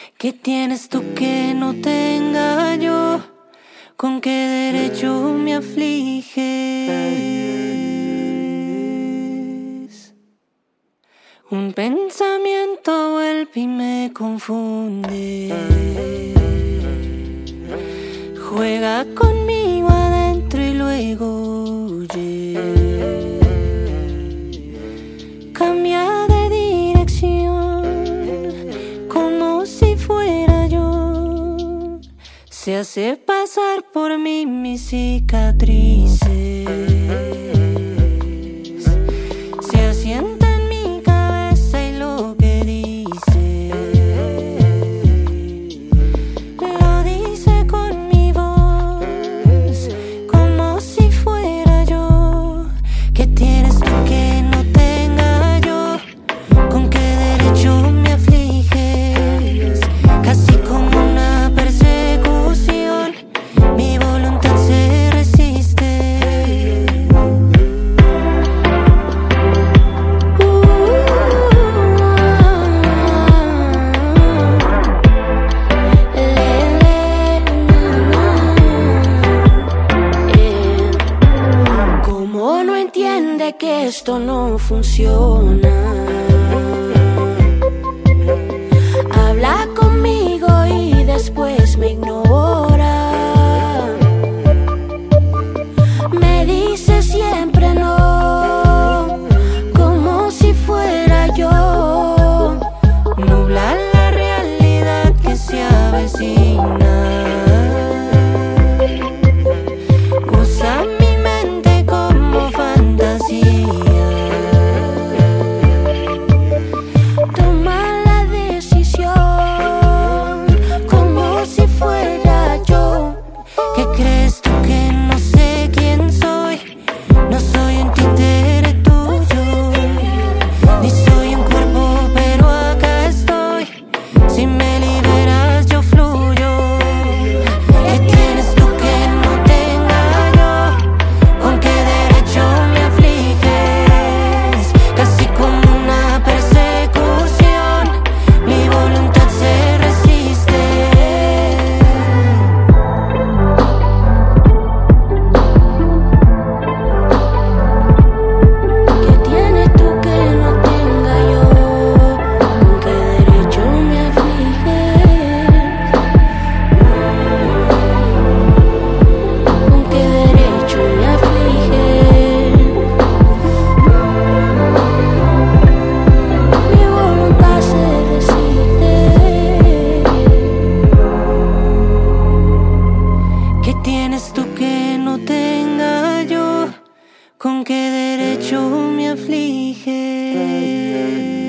¿Qué tienes tú que no tenga yo? ¿Con qué derecho me afliges? Un pensamiento vuelve y me confunde. Juega conmigo adentro y luego huye. Cambia de dirección como si fuera yo. Se hace pasar por mí mis cicatrices. Se asienta en mi cabeza y lo que dice lo dice con mi voz, como si fuera yo. ¿Qué tienes tú que no tenga yo? ¿Con qué derecho me afliges? Casi como una persecución, mi voluntad se resiste. ¿Cómo no entiende que esto no funciona? Habla conmigo y después me ignora. Me dice siempre no, como si fuera yo. Nubla la realidad que se avecina. Usa mi mente como fantasía. Toma la decisión como si fuera yo. ¿Qué crees tú que no sé quién soy? No soy un títere tuyo, ni soy un cuerpo, pero acá estoy. Si me liberas yo fluyo. ¿Qué tienes tú que no tenga yo? ¿Con qué derecho me afliges? Casi como una persecución, mi voluntad se resiste. ¿Qué tienes tú que no tenga yo? ¿Con qué derecho me afliges? ¿Con qué derecho me afliges? Mi voluntad se resiste. ¿Qué tienes tú que no tenga yo? ¿Con qué derecho me afliges?